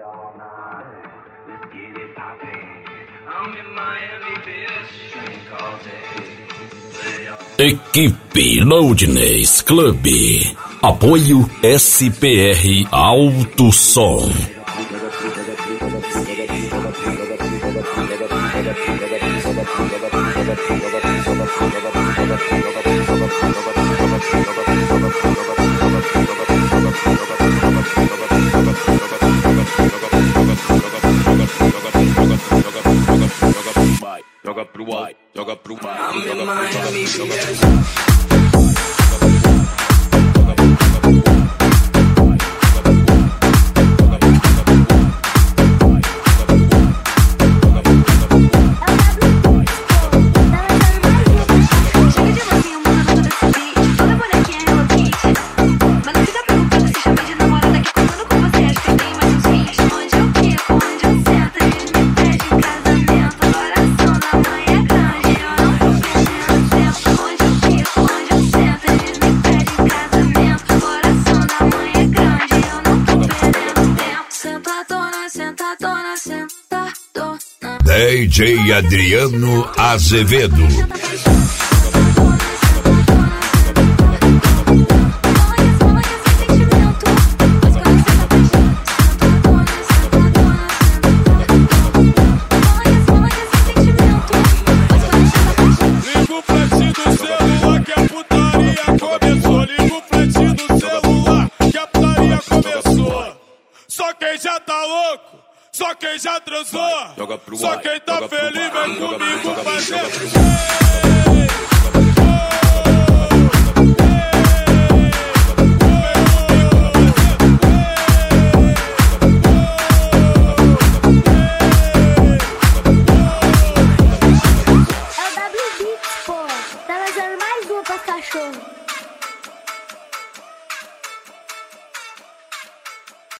Equipe Loudness Club. Apoio SPR Alto Som. Joga pro ar, joga pro ar, DJ Adriano Azevedo. Liga o flash do celular que a putaria começou. Liga o flash do celular que a putaria começou. Só quem já tá louco, só quem já transou, só quem tá feliz vem comigo fazer.